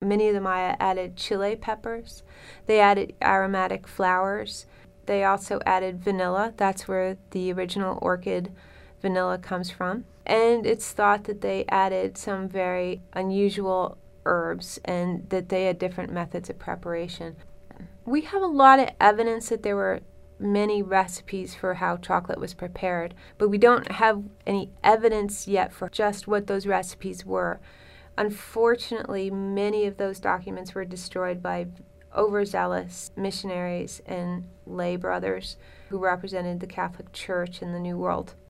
Many of the Maya added chile peppers. They added aromatic flowers. They also added vanilla. That's where the original orchid vanilla comes from. And it's thought that they added some very unusual herbs and that they had different methods of preparation. We have a lot of evidence that there were many recipes for how chocolate was prepared, but we don't have any evidence yet for just what those recipes were. Unfortunately, many of those documents were destroyed by overzealous missionaries and lay brothers who represented the Catholic Church in the New World.